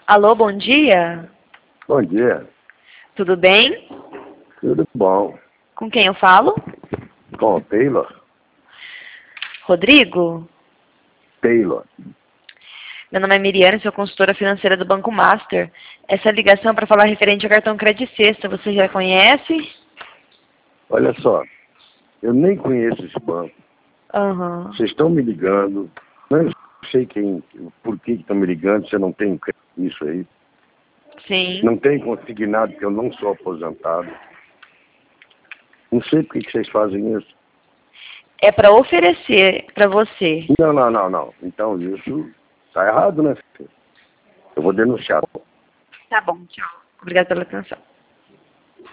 Alô, bom dia. Bom dia. Tudo bem? Tudo bom. Com quem eu falo? Com o Taylor? Rodrigo? Taylor. Meu nome é Miriane, sou consultora financeira do Banco Master. Essa ligação é para falar referente ao cartão Credit Sexta. Você já conhece? Olha só, eu nem conheço esse banco. Aham. Vocês estão me ligando. Não sei por que estão me ligando, você não tem isso aí. Sim. Não tem consignado que eu não sou aposentado. Não sei por que vocês fazem isso. É para oferecer para você. Não. Então isso está errado, né, filho? Eu vou denunciar. Tá bom, tchau. Obrigada pela atenção.